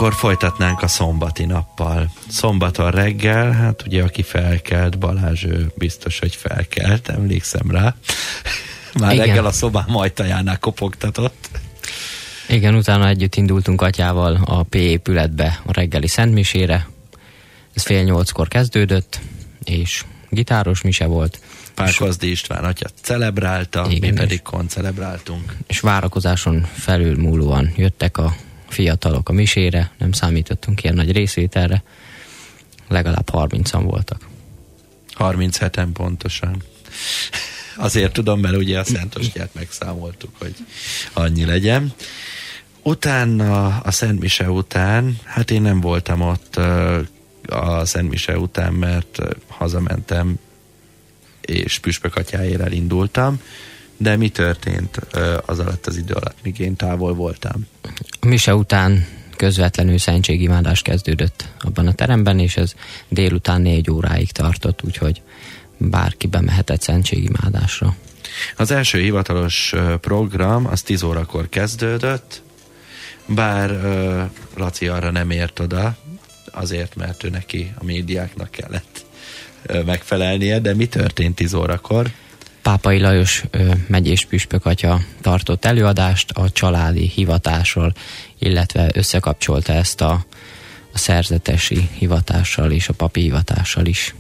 akkor folytatnánk a szombati nappal. Szombaton reggel, hát ugye aki felkelt, Balázs, ő biztos, hogy felkelt, emlékszem rá. Már igen. Reggel a szobám ajtajánál kopogtatott. Igen, utána együtt indultunk atyával a P épületbe a reggeli szentmisére. Ez 7:30-kor kezdődött, és gitáros mise volt. Pálkozdi István atya celebrálta, igen, mi pedig koncelebráltunk. És várakozáson felülmúlóan jöttek a fiatalok a misére, nem számítottunk ilyen nagy részvételre, legalább 30-an voltak. 37-en pontosan. Azért tudom, mert ugye a Szentostyát megszámoltuk, hogy annyi legyen. Utána, a Szentmise után, hát én nem voltam ott a Szentmise után, mert hazamentem, és Püspök atyáért elindultam, de mi történt az alatt az idő alatt, míg én távol voltam? A mise után közvetlenül szentségimádás kezdődött abban a teremben, és ez délután 4 óráig tartott, úgyhogy bárki bemehetett szentségimádásra. Az első hivatalos program az 10 órakor kezdődött, bár Laci arra nem ért oda, azért, mert ő neki a médiáknak kellett megfelelnie, de mi történt 10 órakor? Pápai Lajos megyés püspök atya tartott előadást a családi hivatásról, illetve összekapcsolta ezt a szerzetesi hivatással és a papi hivatással is.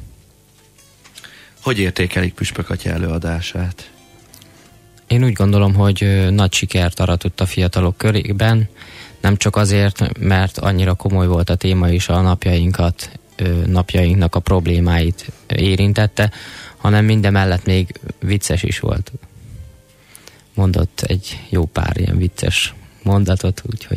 Hogy értékelik püspök atya előadását? Én úgy gondolom, hogy nagy sikert aratott a fiatalok körében, nem csak azért, mert annyira komoly volt a téma és a napjainknak a problémáit érintette, hanem mindemellett még vicces is volt. Mondott egy jó pár ilyen vicces mondatot, úgyhogy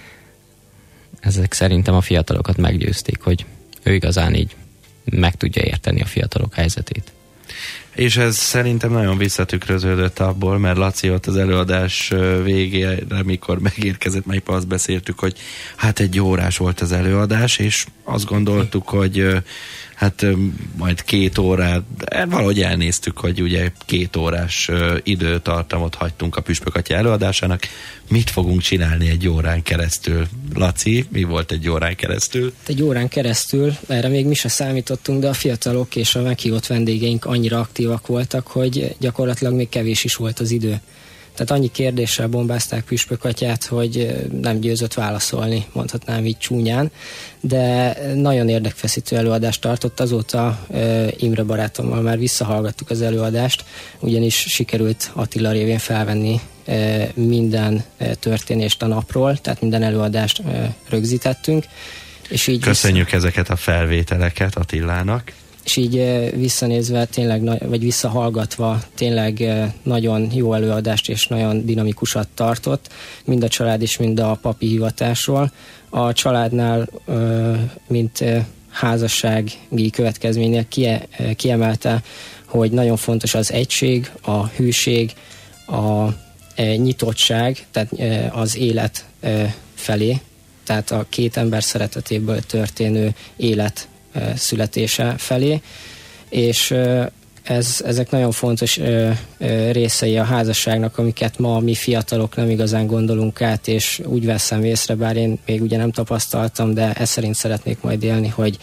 ezek szerintem a fiatalokat meggyőzték, hogy ő igazán így meg tudja érteni a fiatalok helyzetét. És ez szerintem nagyon visszatükröződött abból, mert Laci ott az előadás végére, mikor megérkezett, mert azt beszéltük, hogy hát 1 órás volt az előadás, és azt gondoltuk, hogy hát majd 2 órát, valahogy elnéztük, hogy ugye 2 órás időtartamot hagytunk a püspök atya előadásának. Mit fogunk csinálni 1 órán keresztül? Laci, mi volt 1 órán keresztül? 1 órán keresztül, erre még mi se számítottunk, de a fiatalok és a meghívott vendégeink annyira aktívak voltak, hogy gyakorlatilag még kevés is volt az idő. Tehát annyi kérdéssel bombázták püspök atyát, hogy nem győzött válaszolni, mondhatnám így csúnyán, de nagyon érdekfeszítő előadást tartott. Azóta Imre barátommal már visszahallgattuk az előadást, ugyanis sikerült Attila révén felvenni minden történést a napról, tehát minden előadást rögzítettünk. És így köszönjük ezeket a felvételeket Attilának. És így visszanézve, vagy visszahallgatva tényleg nagyon jó előadást és nagyon dinamikusat tartott, mind a család és mind a papi hivatásról. A családnál, mint házassági következménynek kiemelte, hogy nagyon fontos az egység, a hűség, a nyitottság, tehát az élet felé, tehát a 2 ember szeretetéből történő élet születése felé, és ezek nagyon fontos részei a házasságnak, amiket ma mi fiatalok nem igazán gondolunk át, és úgy veszem észre, bár én még ugye nem tapasztaltam, de ezt szerint szeretnék majd élni, hogy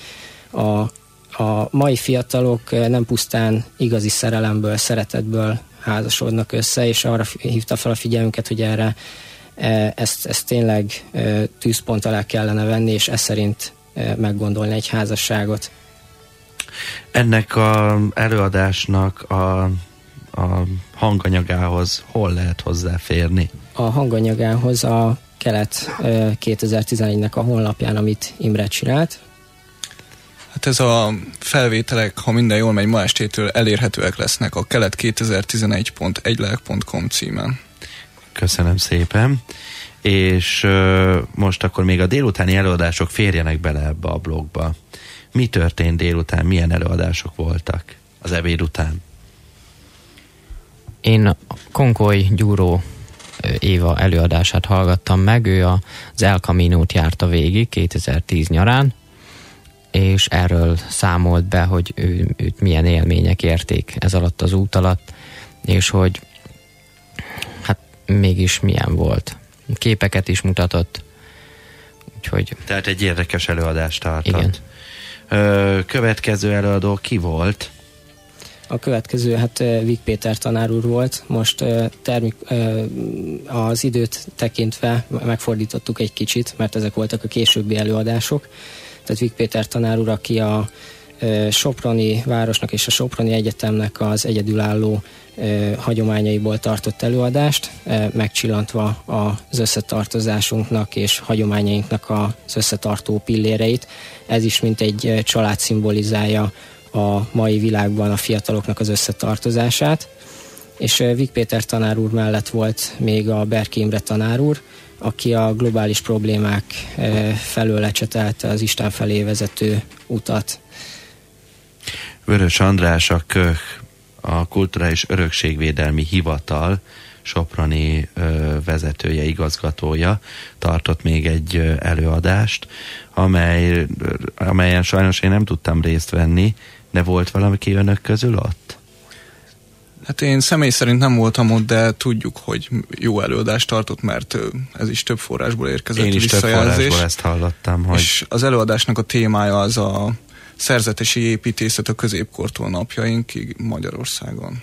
a mai fiatalok nem pusztán igazi szerelemből, szeretetből házasodnak össze, és arra hívta fel a figyelmünket, hogy erre ezt tényleg tűzpont alá kellene venni, és ez szerint meggondolni egy házasságot. Ennek az előadásnak a hanganyagához hol lehet hozzáférni? A hanganyagához a Kelet 2011-nek a honlapján, amit Imre csinált. Hát ez a felvételek, ha minden jól megy, ma estétől elérhetőek lesznek a kelet2011.egyleg.com címen. Köszönöm szépen. És most akkor még a délutáni előadások férjenek bele ebbe a blogba. Mi történt délután? Milyen előadások voltak az ebéd után? Én Konkoly Gyúró Éva előadását hallgattam meg, ő az El Caminót járta végig 2010 nyarán, és erről számolt be, hogy őt milyen élmények érték ez alatt az út alatt, és hogy hát mégis milyen volt. Képeket is mutatott, úgyhogy... Tehát egy érdekes előadást tartott. Igen. Következő előadó ki volt? A következő, Vik Péter tanár úr volt. Most az időt tekintve megfordítottuk egy kicsit, mert ezek voltak a későbbi előadások. Tehát Vik Péter tanár úr, aki a Soproni városnak és a Soproni Egyetemnek az egyedülálló hagyományaiból tartott előadást, megcsillantva az összetartozásunknak és hagyományainknak az összetartó pilléreit. Ez is mint egy család szimbolizálja a mai világban a fiataloknak az összetartozását. És Vik Péter tanár úr mellett volt még a Berki Imre tanár úr, aki a globális problémák felől lecsetelte az Isten felé vezető utat. Vörös András, a KÖH, a Kulturális Örökségvédelmi Hivatal soproni vezetője, igazgatója tartott még egy előadást, amelyen sajnos én nem tudtam részt venni, de volt valaki önök közül ott? Hát én személy szerint nem voltam ott, de tudjuk, hogy jó előadást tartott, mert ez is több forrásból érkezett visszajelzés. Én is több forrásból ezt hallottam. Hogy... És az előadásnak a témája az a szerzetesi építészet a középkortól napjainkig Magyarországon.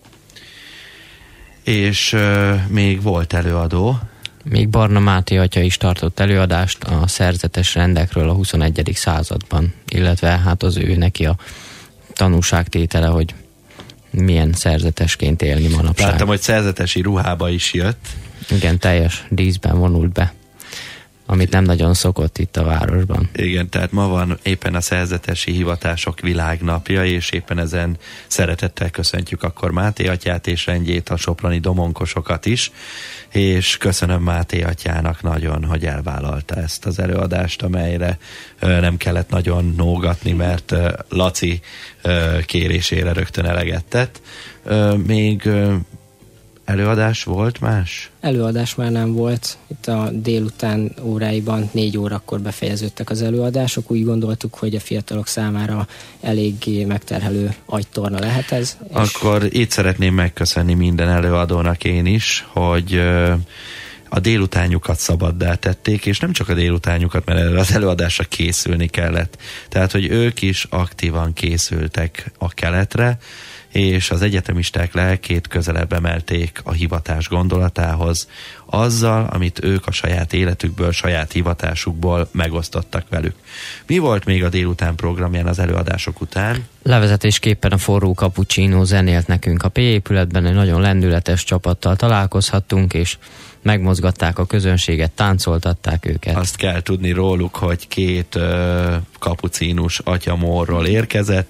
És még volt előadó. Még Barna Máté atya is tartott előadást a szerzetes rendekről a 21. században, illetve az ő neki a tanúságtétele, hogy milyen szerzetesként élni manapság. Láttam, hogy szerzetesi ruhába is jött. Igen, teljes díszben vonult be, amit nem nagyon szokott itt a városban. Igen, tehát ma van éppen a szerzetesi hivatások világnapja, és éppen ezen szeretettel köszöntjük akkor Máté atyát és rendjét, a soproni domonkosokat is, és köszönöm Máté atyának nagyon, hogy elvállalta ezt az előadást, amelyre nem kellett nagyon nógatni, mert Laci kérésére rögtön eleget tett. Még előadás volt más? Előadás már nem volt. Itt a délután óráiban 4 órakor befejeződtek az előadások. Úgy gondoltuk, hogy a fiatalok számára eléggé megterhelő agytorna lehet ez. Akkor itt szeretném megköszönni minden előadónak én is, hogy a délutánjukat szabaddá tették, és nem csak a délutánjukat, mert erre az előadásra készülni kellett. Tehát, hogy ők is aktívan készültek a keletre, és az egyetemisták lelkét közelebb emelték a hivatás gondolatához, azzal, amit ők a saját életükből, saját hivatásukból megosztottak velük. Mi volt még a délután programján az előadások után? Levezetésképpen a Forró Cappuccino zenélt nekünk a P-épületben, egy nagyon lendületes csapattal találkozhattunk, és megmozgatták a közönséget, táncoltatták őket. Azt kell tudni róluk, hogy 2 kapucínus atyamorról érkezett,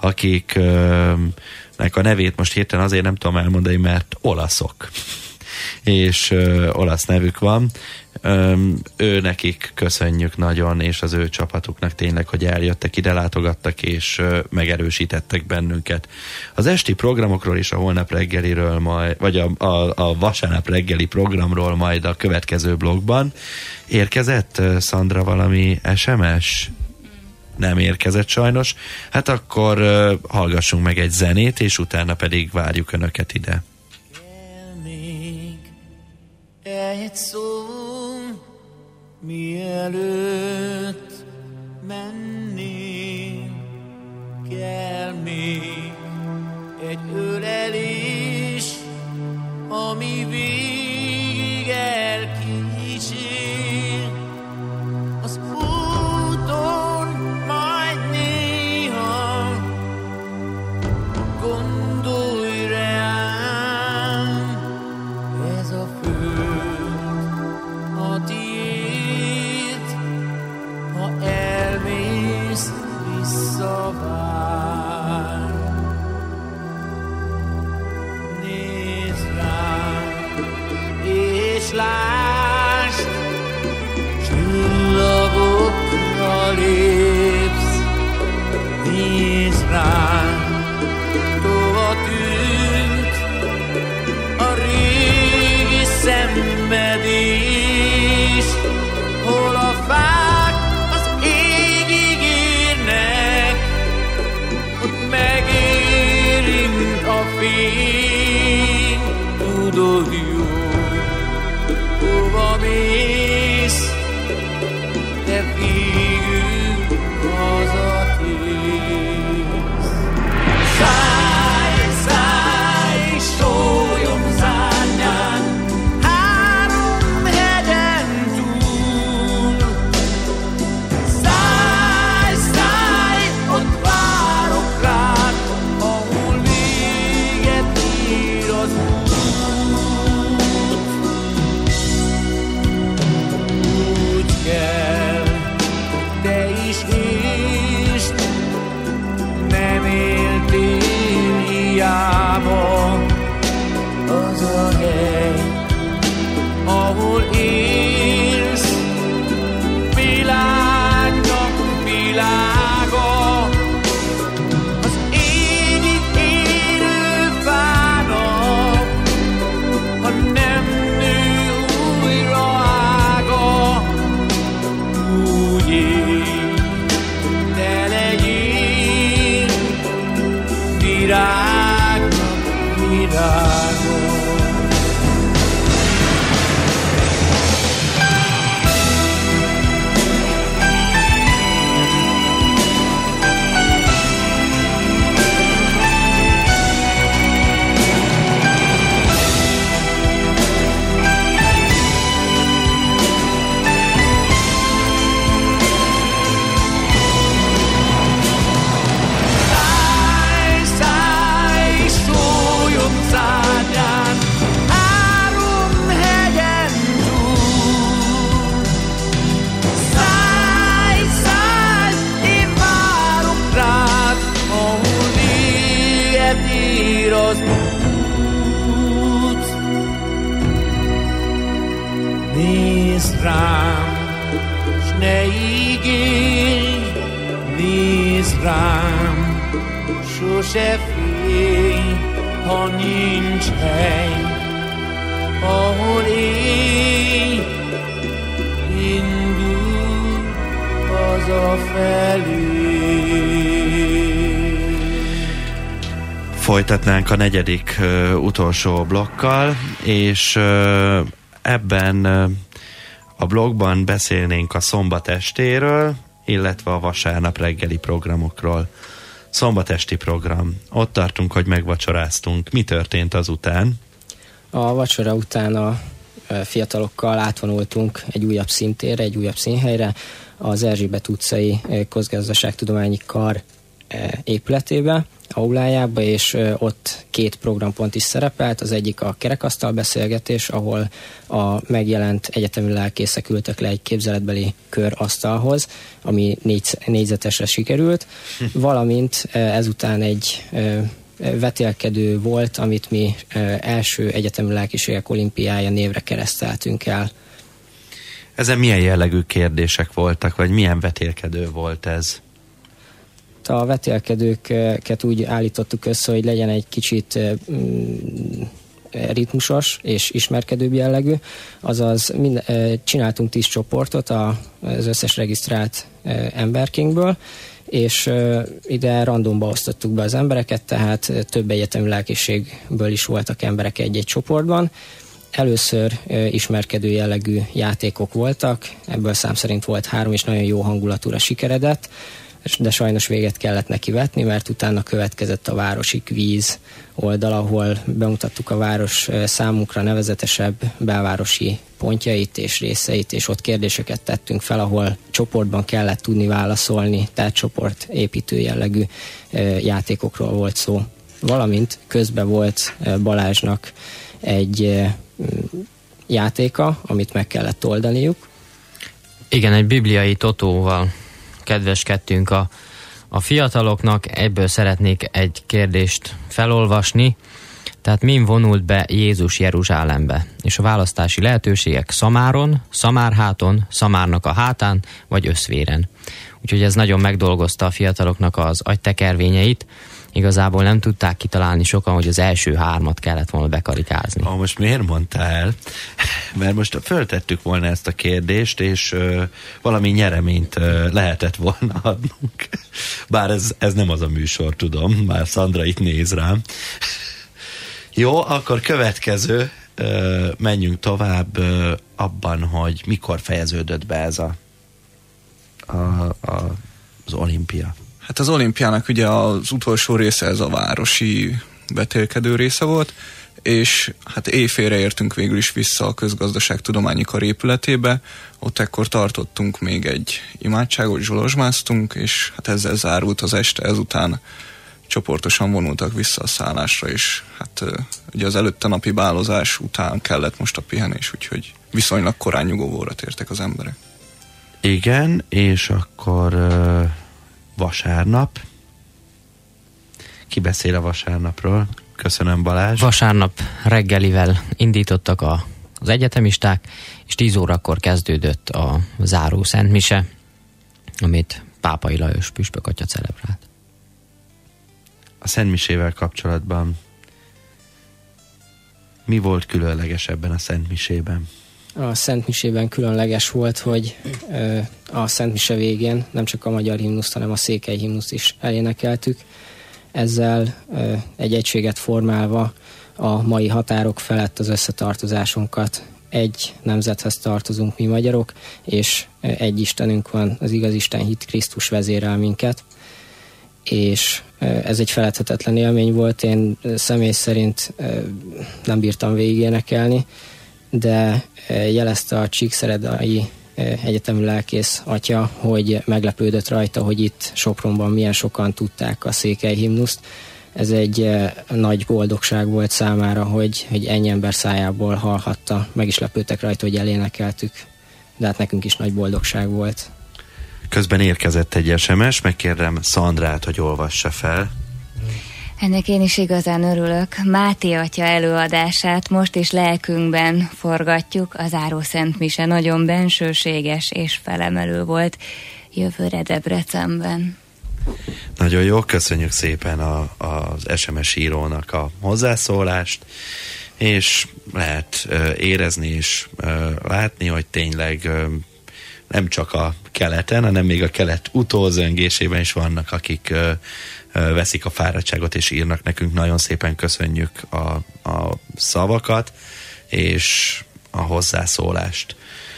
akiknek a nevét most hirtelen azért nem tudom elmondani, mert olaszok. És olasz nevük van. Ő nekik köszönjük nagyon, és az ő csapatuknak tényleg, hogy eljöttek, ide látogattak, és megerősítettek bennünket. Az esti programokról és a holnap reggeliről majd, vagy a vasárnap reggeli programról majd a következő blogban. Érkezett, Szandra, valami SMS? Nem érkezett sajnos. Hát akkor hallgassunk meg egy zenét, és utána pedig várjuk Önöket ide. Egy szó, mielőtt mennék, kell még egy ölelés, ami végig elkísér. Az úton majd néha gondolj rám, ez a a tiéd, ha elmész, visszavár. Nézd rám, és lásd, csillagokra lépsz. Nézd rám, tova tűnt a régi szenvedés, hol a fák az égig érnek, ott megérint a fény. Tudod jó, hova mész, világa az a hely, ahol élsz, világnak világa, az ég itt élő fának, ha nem nő újra ága, úgy ég, de legyél virágnak virága. Az út. Nézd rám, s ne ígérj, nézd rám, sose félj, ha nincs hely, ahol élj, indulj hazafelé. Folytatnánk a negyedik utolsó blokkal, és ebben a blogban beszélnénk a szombat estéről, illetve a vasárnap reggeli programokról. Szombatesti program. Ott tartunk, hogy megvacsoráztunk. Mi történt azután? A vacsora után a fiatalokkal átvonultunk egy újabb szintérre, egy újabb színhelyre, az Erzsébet utcai Közgazdaságtudományi Kar épületébe, aulájába, és ott 2 programpont is szerepelt. Az egyik a kerekasztal beszélgetés, ahol a megjelent egyetemi lelkészek ültek le egy képzeletbeli körasztalhoz, ami 4 négyzetesre sikerült, valamint ezután egy vetélkedő volt, amit mi első egyetemi lelkiségek olimpiája névre kereszteltünk el. Ezen milyen jellegű kérdések voltak, vagy milyen vetélkedő volt ez? A vetélkedőket úgy állítottuk össze, hogy legyen egy kicsit ritmusos és ismerkedőbb jellegű, azaz csináltunk 10 csoportot az összes regisztrált emberkénkből, és ide randomba osztottuk be az embereket, tehát több egyetemi lelkiségből is voltak emberek egy-egy csoportban. Először ismerkedő jellegű játékok voltak, ebből szám szerint volt 3, és nagyon jó hangulatúra sikeredett, de sajnos véget kellett neki vetni, mert utána következett a városi kvíz oldal, ahol bemutattuk a város számunkra nevezetesebb belvárosi pontjait és részeit, és ott kérdéseket tettünk fel, ahol csoportban kellett tudni válaszolni, tehát csoportépítő jellegű játékokról volt szó. Valamint közben volt Balázsnak egy játéka, amit meg kellett oldaniuk. Igen, egy bibliai totóval kedveskedtünk a fiataloknak, ebből szeretnék egy kérdést felolvasni. Tehát min vonult be Jézus Jeruzsálembe? És a választási lehetőségek Szamáron, Szamárháton, Szamárnak a hátán, vagy Összvéren. Úgyhogy ez nagyon megdolgozta a fiataloknak az agytekervényeit. Igazából nem tudták kitalálni sokan, hogy az első 3 kellett volna bekarikázni. Most miért mondtál? Mert most föltettük volna ezt a kérdést, és valami nyereményt lehetett volna adnunk. Bár ez nem az a műsor, tudom. Már Szandra itt néz rám. Jó, akkor következő, menjünk tovább abban, hogy mikor fejeződött be ez az olimpia. Hát az olimpiának ugye az utolsó része ez a városi vetélkedő része volt, és hát éjfélre értünk végül is vissza a Közgazdaságtudományi Kar épületébe, ott ekkor tartottunk még egy imádságot, zsolozsmáztunk, és hát ezzel zárult az este, ezután csoportosan vonultak vissza a szállásra, és hát ugye az előtte napi bálozás után kellett most a pihenés, úgyhogy viszonylag korán nyugovóra tértek az emberek. Igen, és akkor vasárnap. Ki beszél a vasárnapról? Köszönöm, Balázs. Vasárnap reggelivel indítottak az egyetemisták, és 10 órakor kezdődött a záró szentmise, amit Pápai Lajos püspök atya celebrált. A szentmisével kapcsolatban mi volt különleges ebben a szentmisében? A szentmisében különleges volt, hogy a szentmise végén nem csak a magyar himnuszt, hanem a székely himnuszt is elénekeltük. Ezzel egy egységet formálva a mai határok felett az összetartozásunkat. Egy nemzethez tartozunk mi magyarok, és egy Istenünk van, az igaz Isten hit Krisztus vezérel minket. És ez egy feledhetetlen élmény volt, én személy szerint nem bírtam végigénekelni, de jelezte a csíkszeredai egyetemi lelkész atya, hogy meglepődött rajta, hogy itt Sopronban milyen sokan tudták a székely himnuszt. Ez egy nagy boldogság volt számára, hogy ennyi ember szájából hallhatta, meg is lepődtek rajta, hogy elénekeltük, de hát nekünk is nagy boldogság volt. Közben érkezett egy SMS, megkérdem Szandrát, hogy olvassa fel. Ennek én is igazán örülök. Máté atya előadását most is lelkünkben forgatjuk. A záró szentmise nagyon bensőséges és felemelő volt jövőre Debrecenben. Nagyon jó, köszönjük szépen az SMS írónak a hozzászólást, és lehet érezni és látni, hogy tényleg nem csak a keleten, hanem még a kelet utózöngésében is vannak, akik veszik a fáradtságot és írnak nekünk. Nagyon szépen köszönjük a szavakat és a hozzászólást.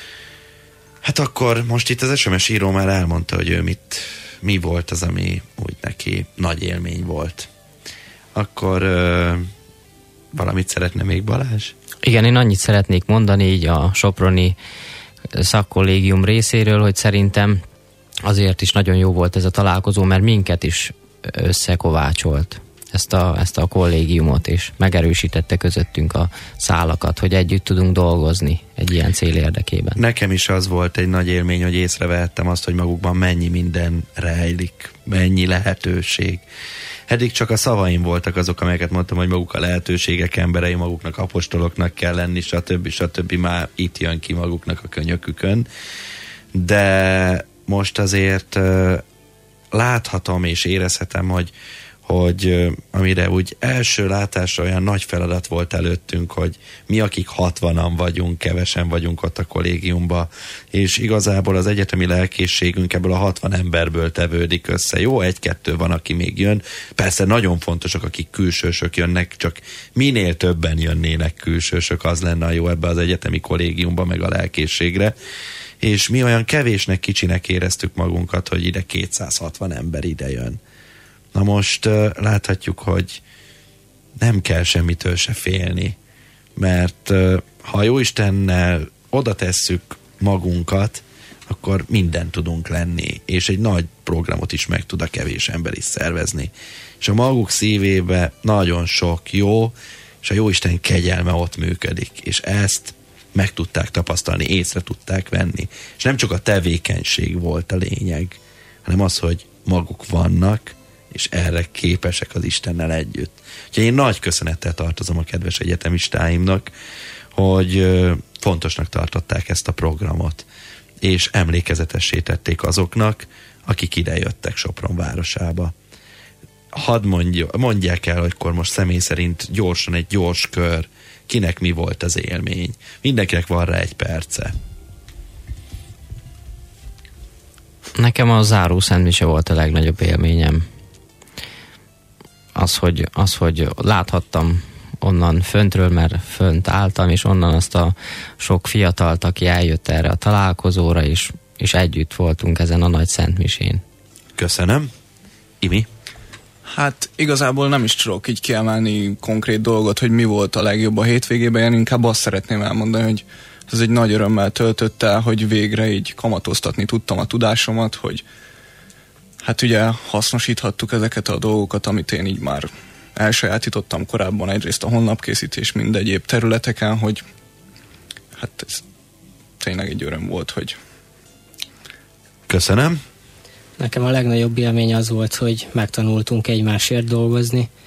Hát akkor most itt az SMS író már elmondta, hogy ő mi volt az, ami úgy neki nagy élmény volt. Akkor valamit szeretne még Balázs? Igen, én annyit szeretnék mondani így a soproni szakkollégium részéről, hogy szerintem azért is nagyon jó volt ez a találkozó, mert minket is összekovácsolt ezt a kollégiumot, és megerősítette közöttünk a szálakat, hogy együtt tudunk dolgozni egy ilyen cél érdekében. Nekem is az volt egy nagy élmény, hogy észrevehettem azt, hogy magukban mennyi minden rejlik, mennyi lehetőség. Eddig csak a szavaim voltak azok, amelyeket mondtam, hogy maguk a lehetőségek emberei, maguknak apostoloknak kell lenni, stb. Már itt jön ki maguknak a könyökükön. De most azért láthatom és érezhetem, hogy amire úgy első látásra olyan nagy feladat volt előttünk, hogy mi, akik 60-an vagyunk, kevesen vagyunk ott a kollégiumban, és igazából az egyetemi lelkészségünk ebből a 60 emberből tevődik össze. Jó, egy-kettő van, aki még jön. Persze nagyon fontosak, akik külsősök jönnek, csak minél többen jönnének külsősök, az lenne a jó ebbe az egyetemi kollégiumba, meg a lelkészségre. És mi olyan kevésnek, kicsinek éreztük magunkat, hogy ide 260 ember ide jön. Na most láthatjuk, hogy nem kell semmitől se félni, mert ha Jóistennel oda tesszük magunkat, akkor mindent tudunk lenni, és egy nagy programot is meg tud a kevés ember is szervezni. És a maguk szívébe nagyon sok jó, és a Jóisten kegyelme ott működik, és ezt meg tudták tapasztalni, észre tudták venni. És nem csak a tevékenység volt a lényeg, hanem az, hogy maguk vannak, és erre képesek az Istennel együtt. Úgyhogy én nagy köszönettel tartozom a kedves egyetemistáimnak, hogy fontosnak tartották ezt a programot, és emlékezetessé tették azoknak, akik idejöttek Sopron városába. Hadd mondják el, hogy akkor most személy szerint gyorsan egy gyors kör, kinek mi volt az élmény. Mindenkinek van rá egy perce. Nekem a záró szentmise volt a legnagyobb élményem. Az, hogy láthattam onnan föntről, mert fönt álltam, és onnan azt a sok fiatalt, aki eljött erre a találkozóra, és együtt voltunk ezen a nagy szentmisén. Köszönöm. Imi? Hát igazából nem is tudok így kiemelni konkrét dolgot, hogy mi volt a legjobb a hétvégében, én inkább azt szeretném elmondani, hogy ez egy nagy örömmel töltött el, hogy végre így kamatoztatni tudtam a tudásomat, hogy hát ugye hasznosíthattuk ezeket a dolgokat, amit én így már elsajátítottam korábban, egyrészt a honlapkészítés, mind egyéb területeken, hogy hát ez tényleg egy öröm volt, hogy... Köszönöm. Nekem a legnagyobb élmény az volt, hogy megtanultunk egymásért dolgozni,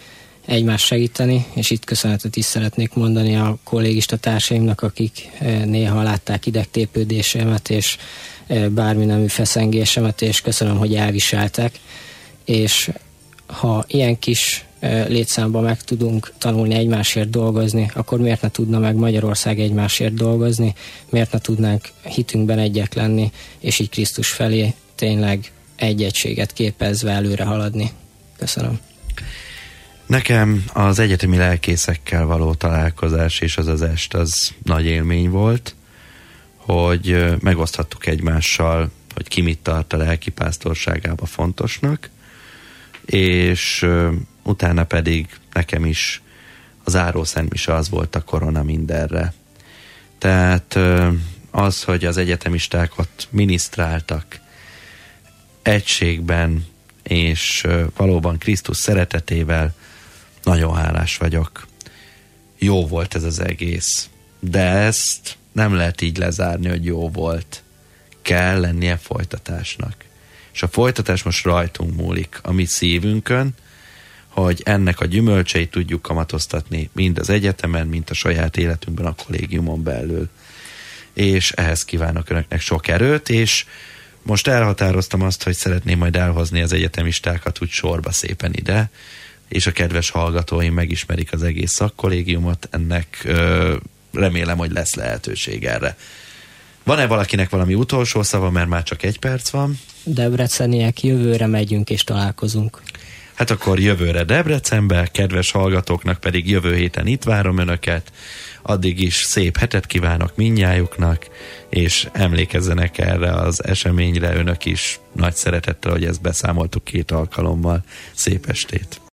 egymást segíteni, és itt köszönetet is szeretnék mondani a kollégista társaimnak, akik néha látták idegtépődésemet, és bármi nemű feszengésemet, és köszönöm, hogy elviseltek, és ha ilyen kis létszámban meg tudunk tanulni egymásért dolgozni, akkor miért ne tudna meg Magyarország egymásért dolgozni, miért ne tudnánk hitünkben egyek lenni, és így Krisztus felé tényleg egy egységet képezve előre haladni. Köszönöm. Nekem az egyetemi lelkészekkel való találkozás és az est az nagy élmény volt, hogy megoszthattuk egymással, hogy ki mit tart a lelkipásztorságába fontosnak, és utána pedig nekem is az zárószent mise az volt a korona mindenre. Tehát az, hogy az egyetemisták ott minisztráltak egységben, és valóban Krisztus szeretetével, nagyon hálás vagyok. Jó volt ez az egész, de ezt nem lehet így lezárni, hogy jó volt. Kell lennie folytatásnak. És a folytatás most rajtunk múlik, a mi szívünkön, hogy ennek a gyümölcseit tudjuk kamatoztatni mind az egyetemen, mind a saját életünkben, a kollégiumon belül. És ehhez kívánok önöknek sok erőt, és most elhatároztam azt, hogy szeretném majd elhozni az egyetemistákat úgy sorba szépen ide, és a kedves hallgatóim megismerik az egész szakkollégiumot, ennek remélem, hogy lesz lehetőség erre. Van-e valakinek valami utolsó szava, mert már csak 1 perc van? Debreceniek, jövőre megyünk és találkozunk. Hát akkor jövőre Debrecenbe, kedves hallgatóknak pedig jövő héten itt várom önöket. Addig is szép hetet kívánok mindnyájuknak, és emlékezzenek erre az eseményre önök is nagy szeretettel, hogy ezt beszámoltuk 2 alkalommal. Szép estét!